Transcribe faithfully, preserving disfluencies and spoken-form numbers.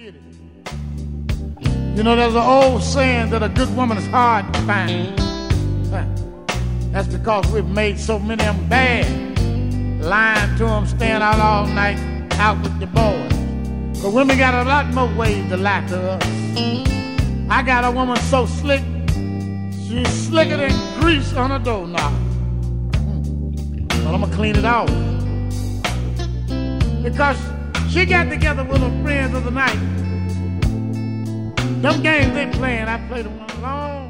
get it. You know, there's an old saying that a good woman is hard to find. That's because we've made so many of them bad. Lying to them, staying out all night, out with the boys. But women got a lot more ways to lie to us. I got a woman so slick, she's slicker than grease on a doorknob. But I'm gonna clean it off. Because she got together with her friends of the night. Them games they playing, I played them long